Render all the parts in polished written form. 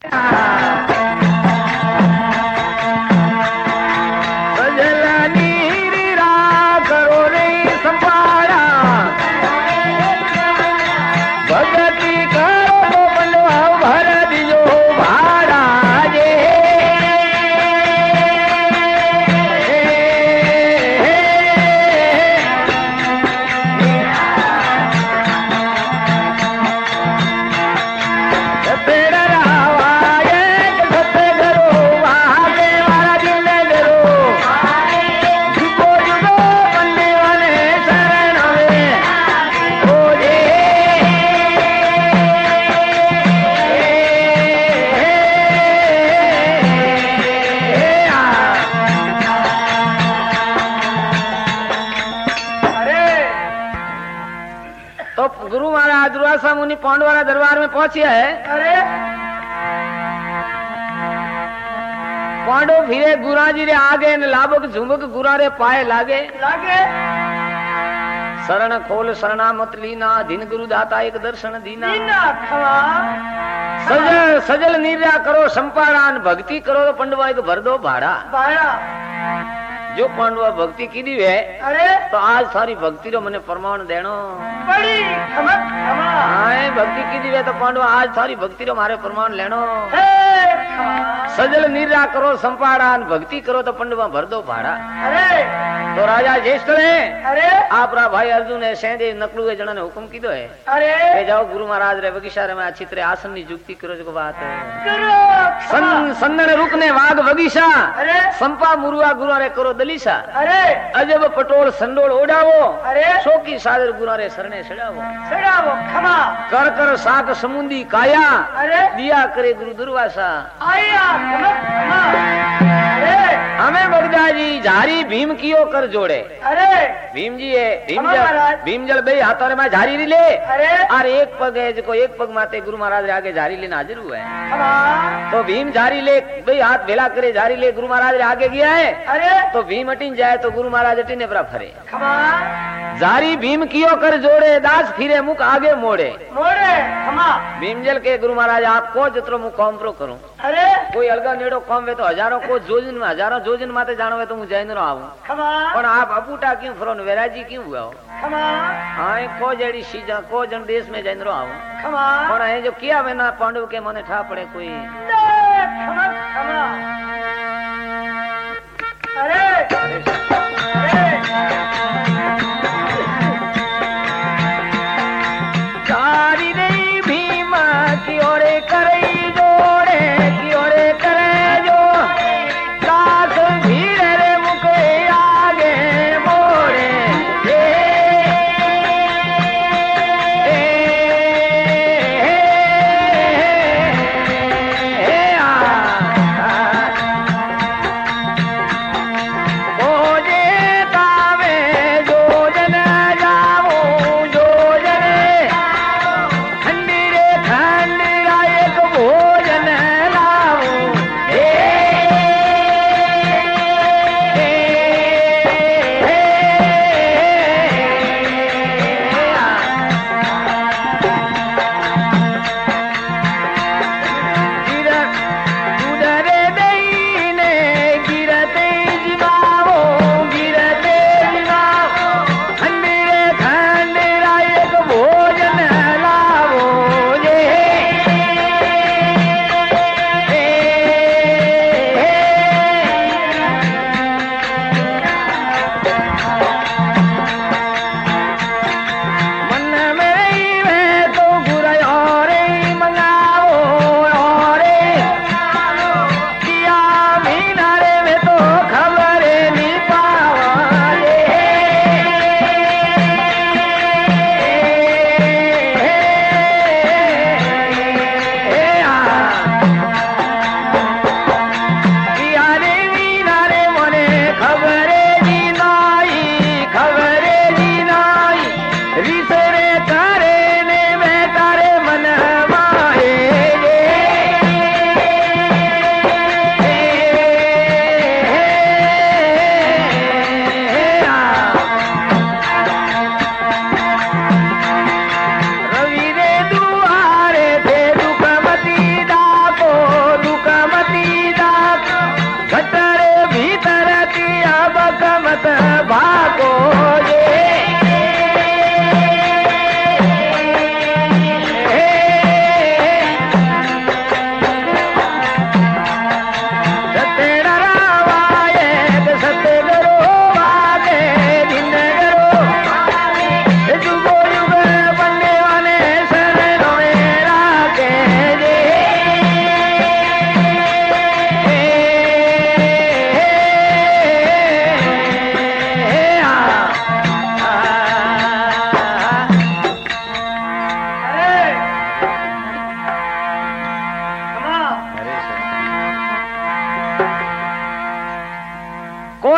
दुर्वासा मुनि पांडवारा दरबार में पहुंचे है। अरे पांडव फिरे गुरा जी रे आगे न लाभक झुमक गुरा रे पाए लागे लागे शरण खोल शरणा मत लीना दिन गुरु दाता एक दर्शन दीना सजल सजल निर्या करो संपारान भक्ति करो तो पंडवा एक भर दो भाड़ा जो पांडवा भक्ति की दी है। अरे तो आज सारी भक्ति रो मने प्रमाण देनो बड़ी भक्ति की दी है तो पांडवा आज सारी भक्ति रो मारे प्रमाण लेनो सजल निर्या करो संपारान भक्ति करो तो पंडवा भर दो भाड़ा। अरे तो राजा ज्येष्ठ ने अरे आपरा भाई अर्जुन है सहदेव नकलू के जना ने हुक्म की दो है। अरे जाओ गुरु महाराज रे बगीचा में अच्छी तरह आसन की जुक्ति करो जो बात है संदन रुकने वाग बगीचा संपा मुरुआ गुरु रे करो दलीसा अरे अजब पटोल संडोल ओढ़ावो अरे शोकी सादर गुरु रे सरने सड़ावो खमा कर कर साक समुंदी काया अरे दिया करे गुरु दुर्वासा आया खमा अरे हमें बगदा जी झारी भीम कियो कर जोड़े। अरे भीम जी है भीम जल बे हाथों में झारी री ले और एक पग है जो एक पग माते गुरु महाराज रे आगे झारी लेना हाजिर हुआ है। तो भीम झारी ले भाई हाथ भेला करे झारी ले गुरु महाराज रे आगे गया है। अरे तो भीम अटिन जाए तो गुरु महाराज अटिने पर फरे झारी भीम कियो कर जोड़े दास फिरे मुख आगे मोड़े भीम जल के गुरु महाराज आपको जितरो मुख कॉम प्रो करूं। अरे कोई अलगा नेड़ो कॉम वे तो हजारों को जोजन में हजारों जोजन माते जानो वे तो मुझे जैन रो आऊं पर आप अपूटा क्यों फरो वेराजी क्यों हुआ हो हाँ को जड़ी सीजा को जन देश में जैन रो आऊं पर है जो किया वे ना पांडव के मने ठा पड़े कोई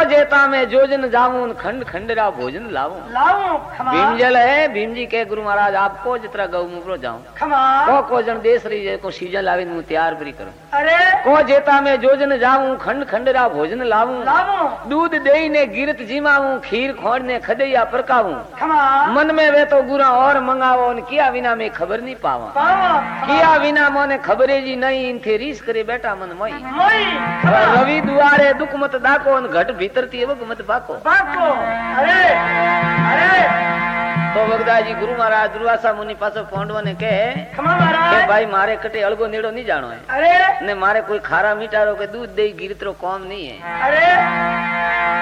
जेता में जोजन जाऊं खंड खंडरा भोजन लाऊं लाऊं खमा भीम जल है भीम जी के गुरु महाराज आपको जितना गऊ मुकरो जाऊं खमा को जन देश रही को सीजन लावी हूं तैयार भी करूं अरे को जेता में जोजन जाऊं खंड खंडरा भोजन लाऊं लाऊं दूध देई ने गिरत जीमाऊं खीर खोड़ ने खदैया परकाऊं खमा मन में वे तो गुरा और मंगावो और किया बिना में खबर नहीं पावा पावा किया बिना मोने खबरे जी नहीं इनथे रीस करे बैठा मन मोई मोई खमा रवि दुआरे दुख मत दाको और घट भीतर थी वग मत बाको बाको अरे अरे तो वगदाजी गुरु महाराज दुर्वासा मुनि पासो पोंडवा ने कहे खमा महाराज के भाई मारे कटे अलगो नेड़ो नहीं जानो है अरे ने मारे कोई खारा मीठारो के दूध दे गिरतरो कौम नहीं है अरे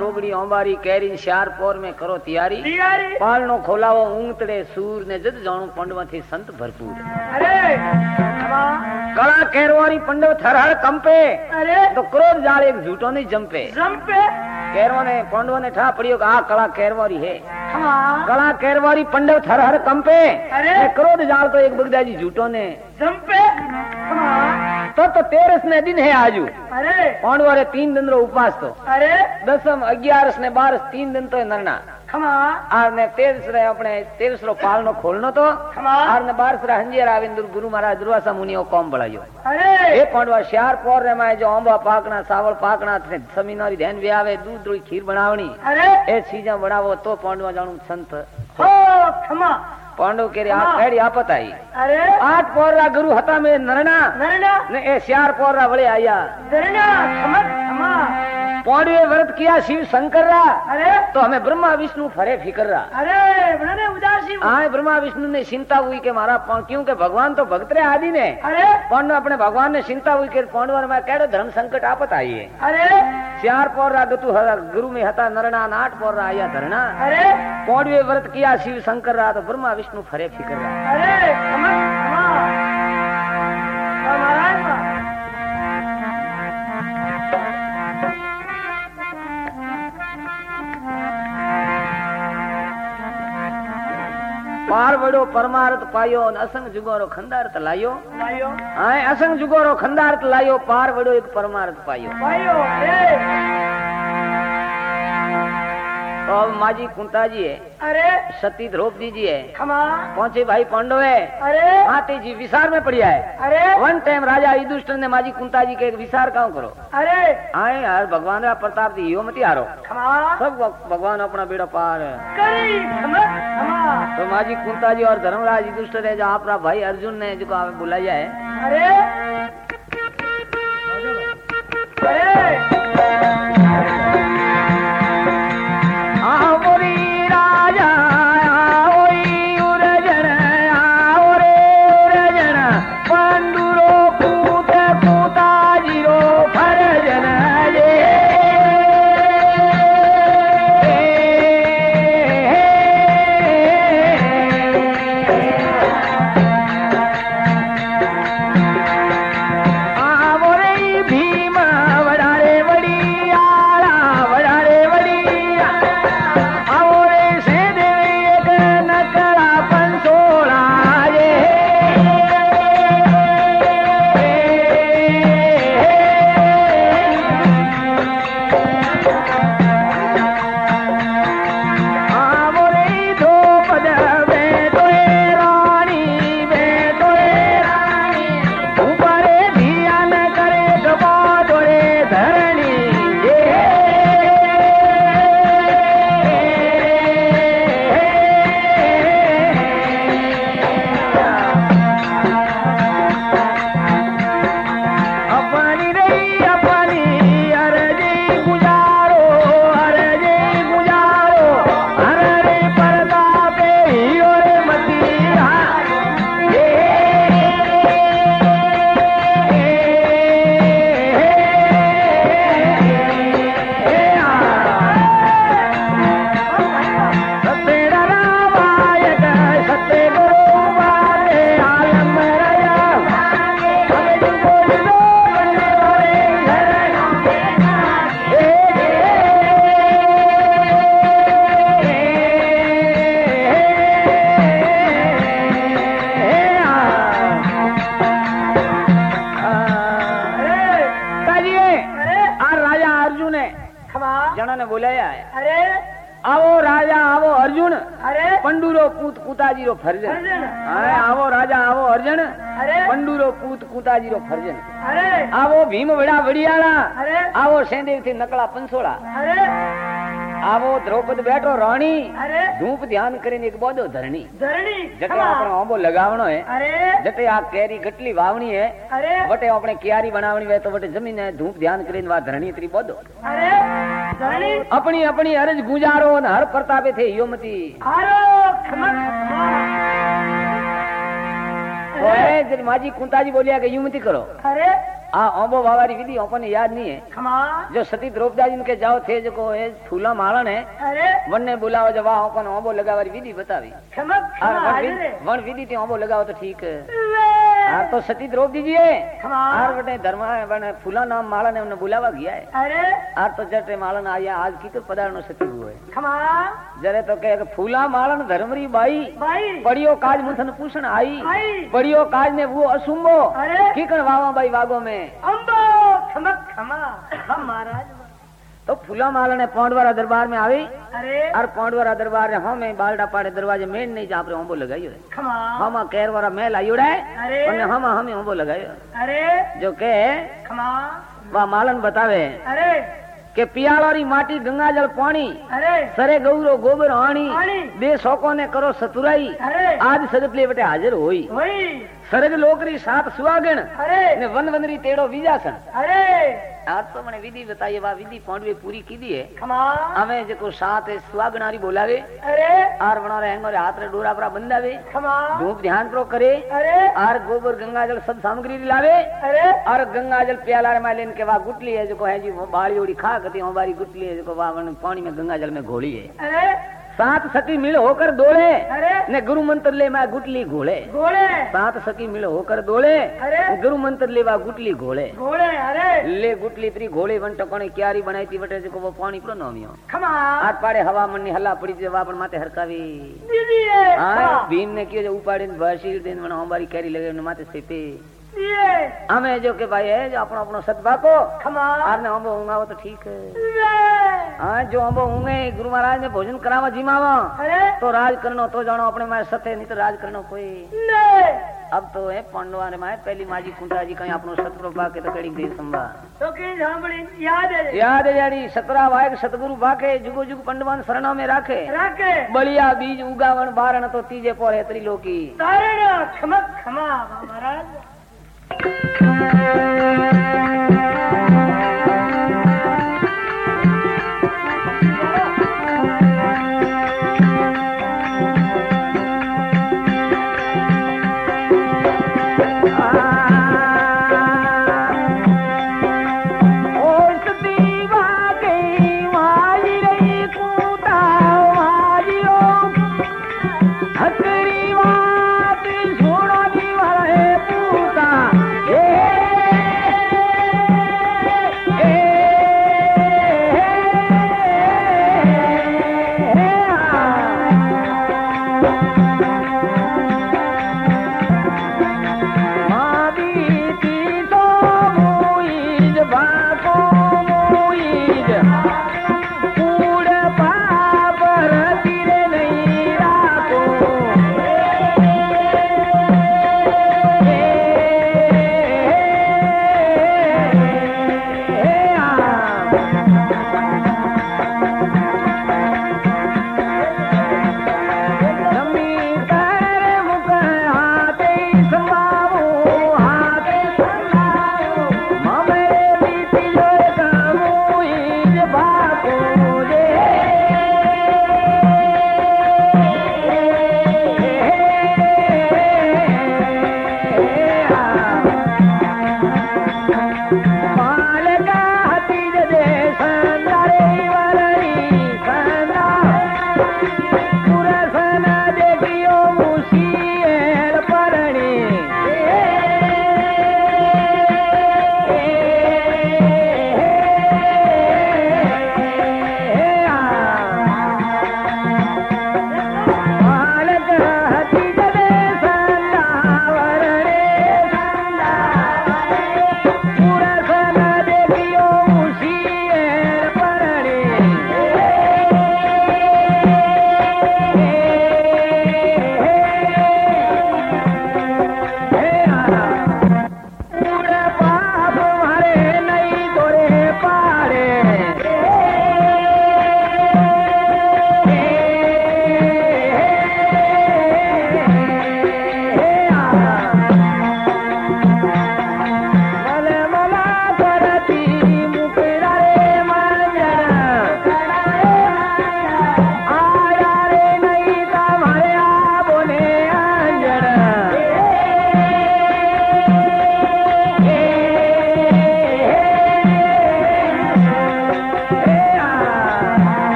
टोबड़ी ओंबारी केरी शार पोर में करो तैयारी पालनो खोलावो ऊंतड़े सूर ने जद जाणू पंडवा थी संत भरपूर अरे कला केरवारी पंडव थरहर कंपे अरे तो क्रोध जाल एक झूठो नहीं जंपे केरवा ने पंडवा ने ठा पड़ियो आ कला केरवारी है कला केरवारी पंडव थरहर कंपे अरे क्रोध जाल तो एक बगदाजी झूठो ने जंपे तो 13 ने दिन है आजू अरे पांडवारे 3 दिन रो उपवास तो अरे 10 11 ने 12 3 दिन तो नरना आर ने 13 रे अपने 13 रो पालनो खोलनो तो आर ने 12 रे हंजियर आविंदुर गुरु महाराज दुर्वासा मुनियो कॉम बढ़ायो अरे ए पांडवा शहर पोर रे में जो आंबा पाकना सावल पाकना थे समीनारी ध्यान भी आवे दूध रोई खीर बनावनी अरे ए चीजा बनावो तो पांडवा जाणू संत हो खमा पांडव के आ केड़ी आपत आई अरे 8 पोर रा गुरु हता में नरना ने ए शहर पोर रा वळे आया नरना खमा पांडवे व्रत किया शिव शंकर रा अरे तो हमें ब्रह्मा विष्णु फरे फिकर रा अरे बने उदासी हाँ ब्रह्मा विष्णु ने चिंता हुई के मारा क्योंकि भगवान तो भक्त रे आदि ने अरे पांडव अपने भगवान ने चिंता हुई के पांडवर में केड़ो धर्म संकट आपत आई है अरे 4 पोर रा गतु गुरु में हता नरना 8 पोर रा आया धरना अरे पांडवे व्रत किया शिव शंकर रा तो ब्रह्मा विष्णु फरे फिकर रा अरे खमा महाराज पार वड़ो परमार्थ पायो असंग जुगोरो खंडार्थ लायो हाय असंग जुगोरो खंडार्थ लायो पार वड़ो एक परमार्थ पायो तो अब माजी कुंता जी है अरे सती द्रौपदी जी है खमा पहुंचे भाई पांडव है अरे माते जी विसार में पड़िया है अरे वन टाइम राजा युधिष्ठिर ने माजी कुंता जी के एक विसार काउ करो अरे आए यार भगवान का प्रताप दी यो मती हारो खमा सब भगवान अपना बेड़ा पार करी खमा खमा तो माजी कुंता जी और धर्मराज युधिष्ठिर है जो आपरा भाई अर्जुन ने जो आप बुलाया है अरे अरे कुताजी रो फर्जन आवो राजा आवो अर्जुन पंडूरो पूत कुताजी रो फर्जन आवो भीम बड़ा बड़ियाला आवो सेंदेव थी नकला पंसोड़ा आवो द्रौपद बैठो रानी धूप ध्यान करीने एक बोधो धरणी जटे आपनो आंबो लगावणो है जटे आ केरी गटली वावणी है वटे आपने क्यारी बनावणी है तो वटे जमीन है धूप ध्यान करीने वा धरणी तरी बोधो अपनी अपनी अरज गुजारो न हर प्रतापे थे योमती जब माजी कुंताजी बोलिया कि यूं मती करो आ ओंबो वावारी विधि अपन याद नहीं है। खमा जो सती द्रौपदी जी के जाओ थे जो को है फूला मालन है। अरे वन्ने बुलाओ जब वहां अपन ओंबो लगावारी विधि बतावी। खमक वन विधि ते ओंबो लगाओ तो ठीक है। आ तो सती द्रौपदी जी है। आर बटे धर्मा बने फूला नाम मालन है उन्हें बुलावा गया है। अरे आर तो जटे मालन आया आज की तो पदार्थ सती हुए। खमा जरे तो कहे फूला मालन धर्मरी बाई भाई पड़ियो काज मुथन पूछन आई पड़ियो काज ने वो असुम्बो अरे किकन वावा बाई वागो में अंबो खमक खमा हम महाराज तो फूला माला ने पौंडवारा दरबार में आई। अरे और पौंडवारा दरबार में हमें बालडा पाड़े दरवाजे में नहीं जहाँ पर ओंबो लगाई है। खमा हम केर वाला मेल आई उड़े अरे हम हमें ओंबो लगाई। अरे जो के खमा वह मालन बतावे अरे के पियालोरी माटी गंगा जल पानी अरे सरे गौरो गोबर आणी आणी। बे शौकों ने करो सतुराई अरे आज सदपले बटे हाजिर होई वही सरग लोकरी सात सुहागण अरे ने वन वनरी तेड़ो बीजासन। अरे आज तो मैंने विधि बताई वा विधि पौंडवे पूरी की दी है। खमा हमें जो सात सुहागणारी बोलावे अरे आर बना रहे हेंगो रे हाथ रे डोरा परा बंधावे खमा धूप ध्यान प्रो करे अरे आर गोबर गंगा जल सब सामग्री लावे अरे और गंगा जल प्याला में लेन के वा गुटली है जो है जी बाड़ी उड़ी खा कती हमारी गुटली है जो वा पानी में गंगा जल में घोली है। अरे सात सखी मिल होकर दौड़े अरे ने गुरु मंत्र ले मैं गुटली घोड़े घोड़े सात सखी मिल होकर दौड़े अरे गुरु मंत्र ले वा गुटली घोड़े घोड़े अरे ले गुटली तरी घोड़े वन टकोने क्यारी बनाई थी बटे जो वो पानी प्रो नोमियो खमा हाथ पाड़े हवा मन हल्ला पड़ी जो वापन माते हरकावी दीदी है हां भीम ने कियो जो उपाड़े बशीर दिन मन हमारी कैरी लगे न माते से पे ये हमें जो के भाई है जो अपनो अपनो सतबा को खमा आपने हम होंगा तो ठीक है। हाँ जो हम होंगे गुरु महाराज ने भोजन करावा जिमावा अरे तो राज करनो तो जानो अपने मारे सत्य नहीं तो राज करनो कोई नहीं अब तो है पांडवा ने माए पहली माजी कुंटा जी कहीं अपनो सत प्रभा के तो कड़ी दे संभा तो की झांबड़ी याद है यारी सतरा वायक सतगुरु बाके जुगो जुग पंडवान शरणा में राखे राखे बलिया बीज उगावन बारण तो तीजे पर है त्रिलोकी तारण खमक खमा महाराज हकरी बात छोड़ो दी वाले पूता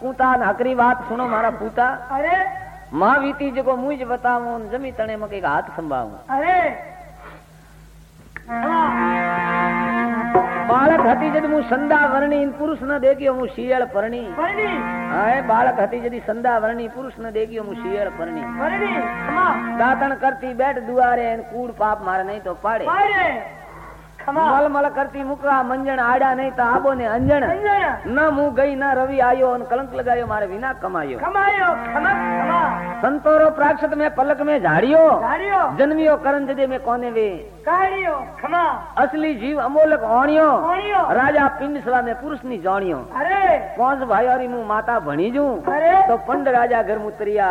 कूता नकरी बात सुनो मारा पूता। अरे मां वीती जको मुझ बताऊं जमी तने मके का हाथ संभाऊं। अरे बालक हती जद मु संदा वर्णी पुरुष न देखियो मु शियल परणी। हाय बालक हती जदी संदा वर्णी पुरुष न देखियो मु शियल परणी। दातन करती बैठ दुआरे कूड़ पाप मारे नहीं तो पाड़े। मल मल करती मुकरा मंजन आड़ा नहीं तो आबो ने अंजन। न मुंह गई न रवि आयो और कलंक लगायो मारे विना कमायो। संतोरो प्राक्षत में पलक में झाड़ियो जन्मियो करण जदे में कोने वे असली जीव अमोलक ओणियो राजा पिंडसला में पुरुष नी जानियो। कौन भाई और मुंह माता भणी जू तो पंड राजा घर मुतरिया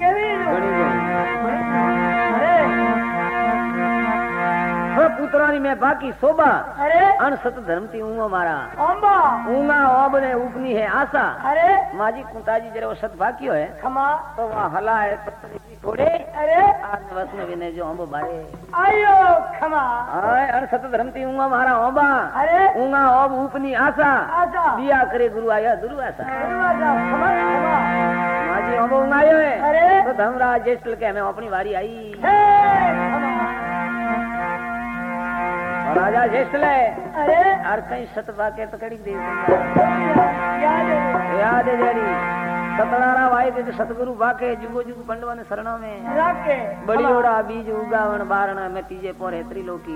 पुत्रानी में बाकी शोभा अन सत धर्म थी ऊंगा मारा ऊंगा ओब ने उपनी है आशा। माजी कुंताजी जरे वो सत भाग्यो है तो वहाँ हला है थोड़े आज वस में विने जो अंब बारे आयो खमा अन सत धर्म थी ऊंगा मारा ओबा ऊंगा ओब उपनी आशा दिया करे गुरु आया दुर्वासा। माजी ओब ऊंगायो है तो धर्मराज ज्येष्ठ के हमें अपनी बारी आई। राजा ज्येष्ठ ले अरे कहीं सतवा के तो कड़ी दे याद है जड़ी सतनारा वाई दे सतगुरु बाके जुगो जुग पंडवन शरणों में बड़ी ओड़ा बीज उगावन बारण में तीजे पोरे त्रिलोकी।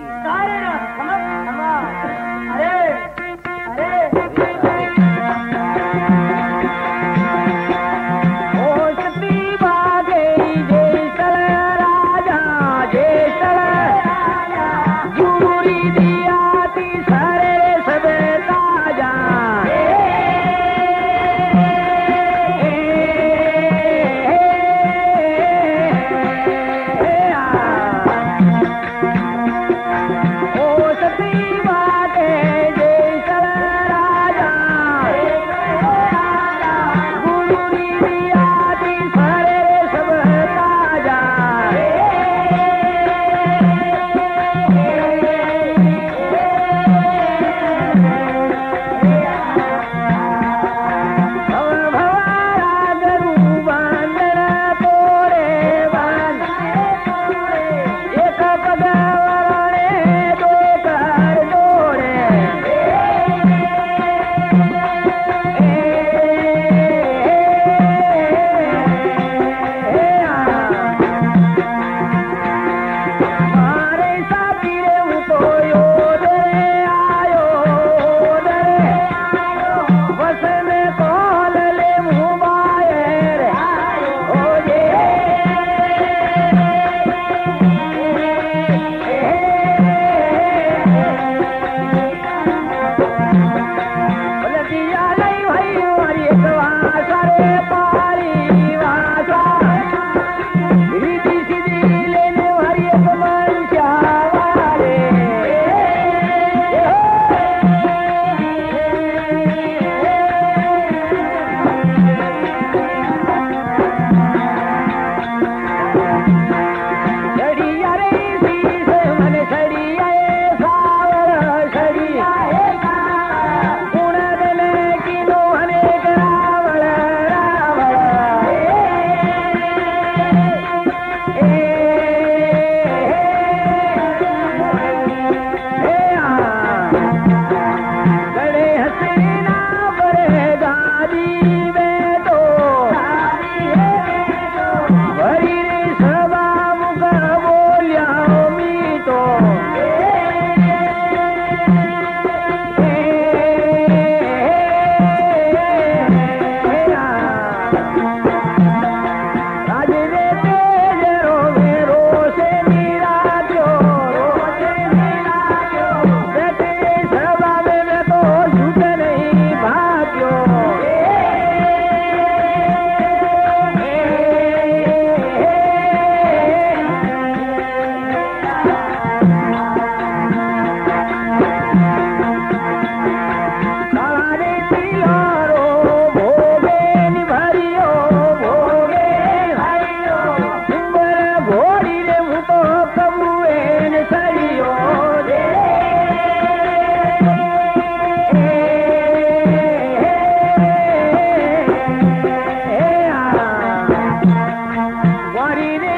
वीरे